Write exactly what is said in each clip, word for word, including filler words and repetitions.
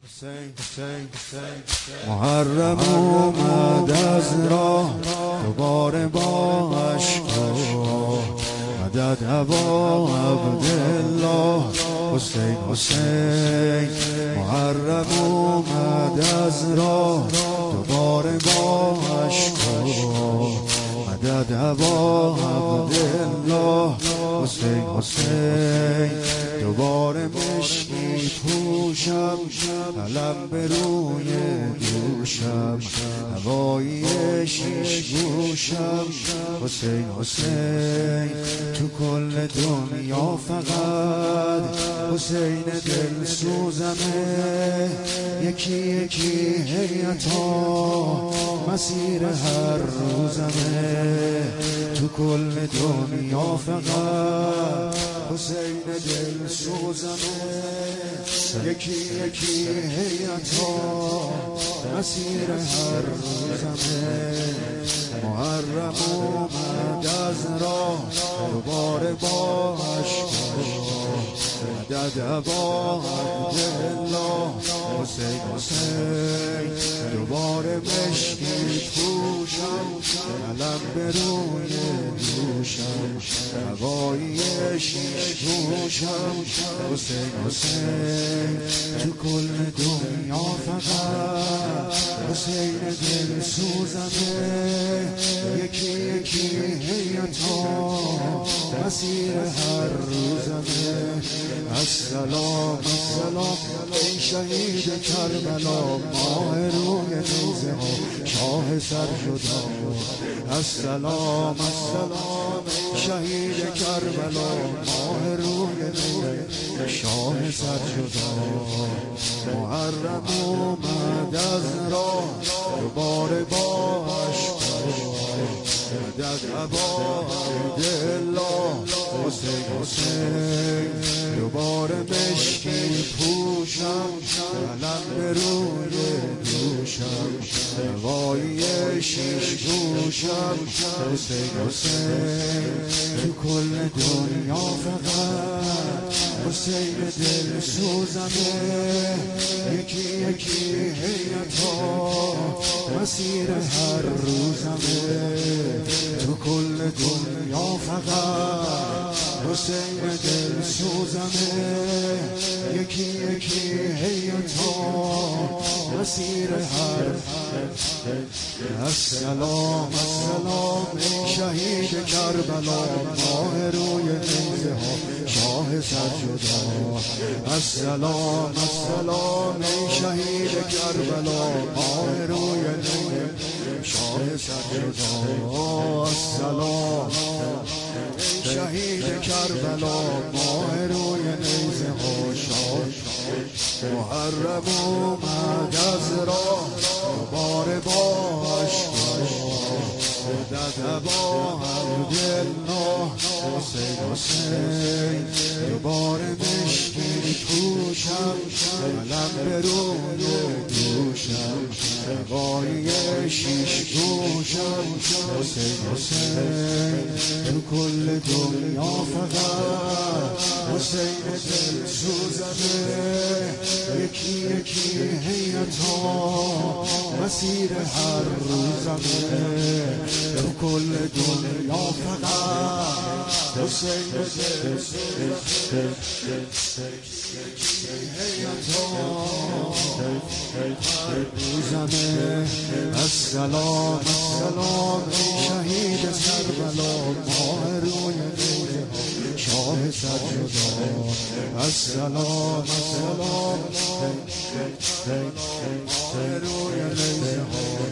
محرم اومد از راه دوباره با عشقا مدد ابا عبدالله حسین حسین. محرم اومد از راه دوباره با عشقا مدد ابا عبدالله حسین حسین. دوباره مشکی پوشم علم به روی دوشم هوایی شیش گوشم حسین حسین. تو کل دنیا فقط حسین دل سوزمه یکی یکی هیئتا مسیر هر روزمه. تو کل دنیا فقط حسین دل سوزمه یکی یکی هیئتا مسیر هر روزمه. محرم اومد از راه دوباره با عشقا مدد ابا عبدالله حسین حسین. دوباره مشکی پوشم علم به روی دوشم هوایی شیش گوشم حسین حسین. تو کل دنیا فقط حسین دل سوزمه یکی یکی هیئتا مسیر هر روزمه. السلام السلام ای شهید کربلا ماه روی نیزه ها شاه سرجدا. السلام السلام ای شهید کربلا ماه روی نیزه شاه سرجدا. محرم اومد از راه دوباره با عشقا مدد ابا عبدالله حسین حسین. دوباره مشکی پوشم علم به روی دوشم هوایی شیش گوشم حسین حسین. تو کل دنیا فقط حسین دل سوزمه یکی یکی هیئتا مسیر هر روزمه. تو کل دنیا فقط حسین دل سوزمه یکی یکی هیئتا مسیر هر. السلام السلام ای شهید کربلا ماه روی نیزه ها شاه سرجدا. السلام السلام ای شهید کربلا ماه روی نیزه شاه سرجدا. السلام ای شهید کربلا ماه روی نیزه ها شاه. محرم اومد از راه دوباره با عشقا مدد ابا عبدالله حسین حسین. دوباره مشکی پوشم علم به روی دوشم هوایی شیش گوشم حسین حسین. تو کل دنیا فقط حسین دل سوزمه یکی یکی هیئتا مسیر هر روزمه. تو کل دنیا فقط حسین دل سوزمه هیئتا هر روزمه. السلام السلام ای شهید کربلا ماه روی نیزه ها شاه سرجدا. السلام السلام ماه روی نیزه ها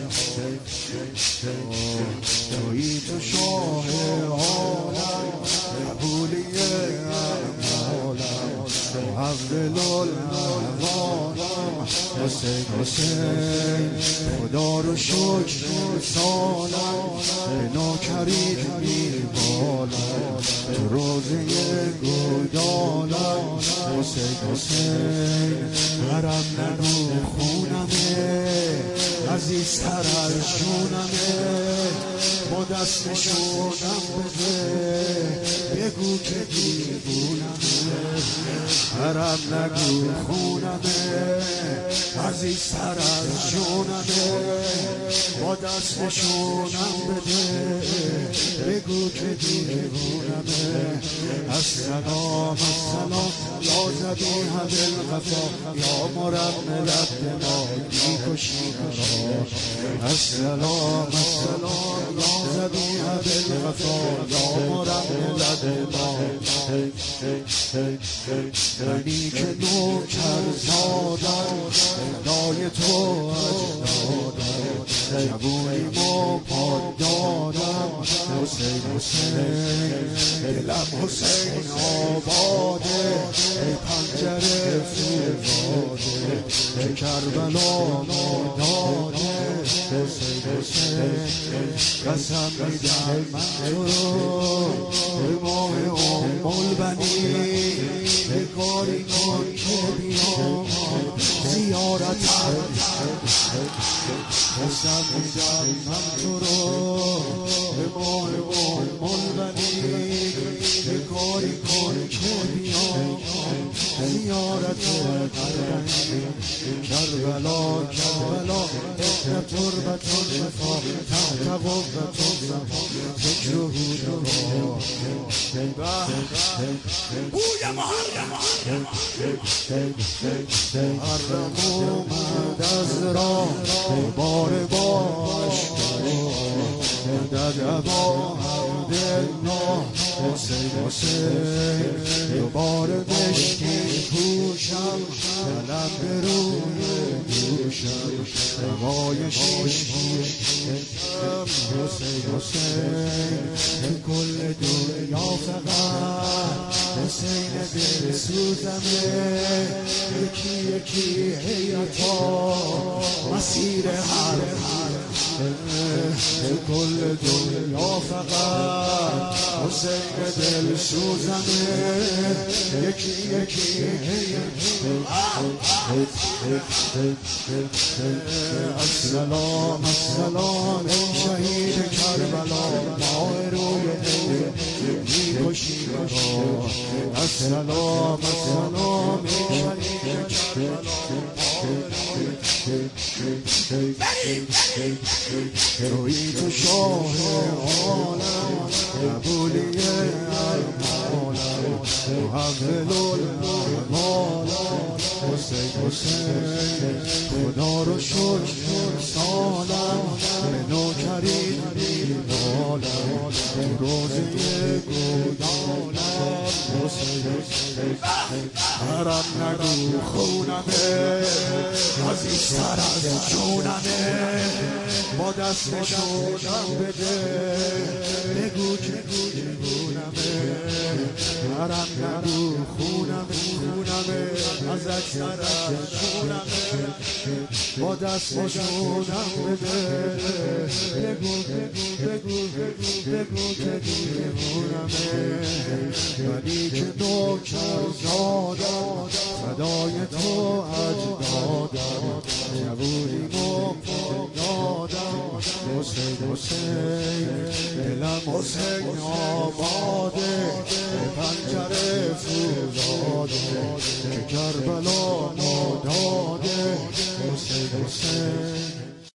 تویی تو شاه عالم قبولی اعمالم محول الحوالم حسین حسین. خدا رو شکر سالم به ناکرید میبالم تو روزه گودالم حسین حسین. حرم نگو خونمه عزیزتر از جونمه با دست شدم بده بگو که دیوونمه. حرم نگو خونمه عزیزتر از جونمه، با دست نشونم بده، بگو که دیوونمه. السلام السلام یا ذبیح بالغفا، یا مرملت دما میکشی مرا. السلام السلام یا ذبیح بالغفا، یا مرملت دما. منی که نوکر زادم، فدای تو اجدادم، جوونیمو پاد دادم. حسین حسین دلم حسین آباده، ای پنجره فروزاده که کربلا ما داده. حسین حسین قسم میدم من تو رو، به ماه ام البنین به کاری کن که بیام زیارتم. قسم میدم من تو رو، به ماه ام البنین به کاری کن که بیام زیارتم. کربلا کربلا احنا تربة شفا، تحت قبة الزفا ذکره نوا. بوی محرم محرم اومد از راه، بار باش در عبا عبدالله. حسین حسین دوباره مشکی پوشم، قلم به روی دوشم، هوای شیش پوشم. حسین حسین تو کل دنیا فقط حسین دل سوزمه، یکی یکی حیرتا مسیر هر تو کل دنیا فقط حسین دل سوزمه، یکی یکی السلام السلام ای شهید کربلا، ماه روی میکشی مرا. السلام السلام ای شهید کربلا، تویی تو شاه عالم، قبولی ارمانم، محول الامالم. حسین حسین خدا رو شکر سالم، به نوکری نالم تو روزه گودالم. حسین حسین حرم نگو خونمه، عزیزتر از جونمه، با دست نشونم بده، بگو که جونمه. حرم نگو خونمه خونمه، عزیزتر از جونمه، با دست نشونم بده، بگو بگو بگو بگو که جونمه. منی که نوکر زادم، فدای تو اجدادم، جوونیمو دادم. حسین حسین دلم حسین آباده، به پنجره فروزاده که کربلا ما داده. حسین حسین